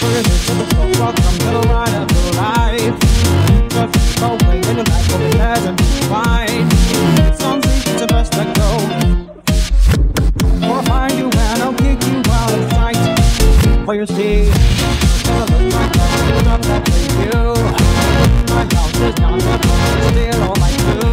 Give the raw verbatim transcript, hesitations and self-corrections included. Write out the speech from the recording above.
Welcome to the ride of your life. Just keep going in your life, will be bad and be fine. It's on sleep, it's the best let go. Or I'll find you and I'll kick you out of sight. For your see, gonna look like that, it's not that way you. My house is not that much, still all I do.